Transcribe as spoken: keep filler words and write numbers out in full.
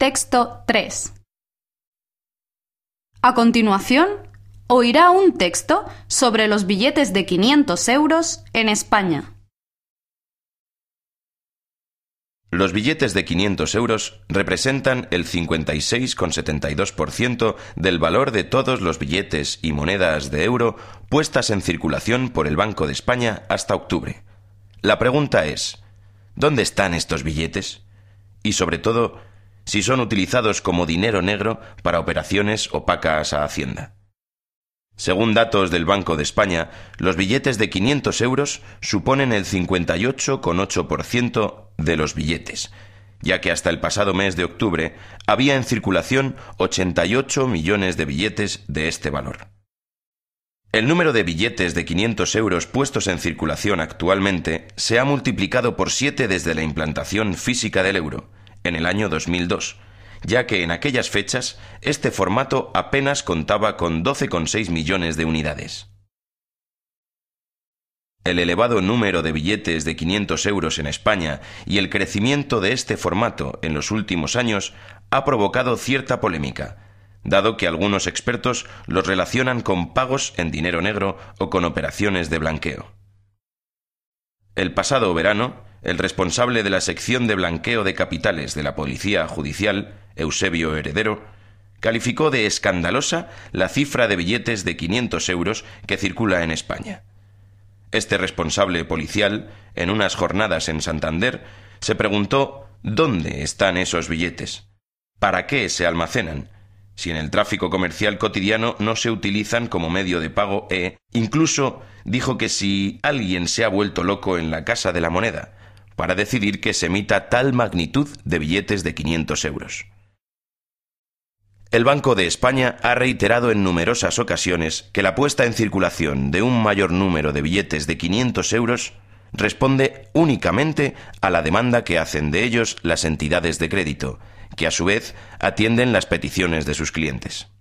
Texto tres. A continuación, oirá un texto sobre los billetes de quinientos euros en España. Los billetes de quinientos euros representan el cincuenta y seis coma setenta y dos por ciento del valor de todos los billetes y monedas de euro puestas en circulación por el Banco de España hasta octubre. La pregunta es, ¿dónde están estos billetes? Y sobre todo, si son utilizados como dinero negro para operaciones opacas a Hacienda. Según datos del Banco de España, los billetes de quinientos euros suponen el cincuenta y ocho coma ocho por ciento de los billetes, ya que hasta el pasado mes de octubre había en circulación ochenta y ocho millones de billetes de este valor. El número de billetes de quinientos euros puestos en circulación actualmente se ha multiplicado por siete desde la implantación física del euro, en el año dos mil dos, ya que en aquellas fechas este formato apenas contaba con doce coma seis millones de unidades. El elevado número de billetes de quinientos euros en España y el crecimiento de este formato en los últimos años ha provocado cierta polémica, dado que algunos expertos los relacionan con pagos en dinero negro o con operaciones de blanqueo. El pasado verano, el responsable de la sección de blanqueo de capitales de la Policía Judicial, Eusebio Heredero, calificó de escandalosa la cifra de billetes de quinientos euros que circula en España. Este responsable policial, en unas jornadas en Santander, se preguntó ¿dónde están esos billetes? ¿Para qué se almacenan? Si en el tráfico comercial cotidiano no se utilizan como medio de pago e, incluso, dijo que si alguien se ha vuelto loco en la Casa de la Moneda, para decidir que se emita tal magnitud de billetes de quinientos euros. El Banco de España ha reiterado en numerosas ocasiones que la puesta en circulación de un mayor número de billetes de quinientos euros responde únicamente a la demanda que hacen de ellos las entidades de crédito, que a su vez atienden las peticiones de sus clientes.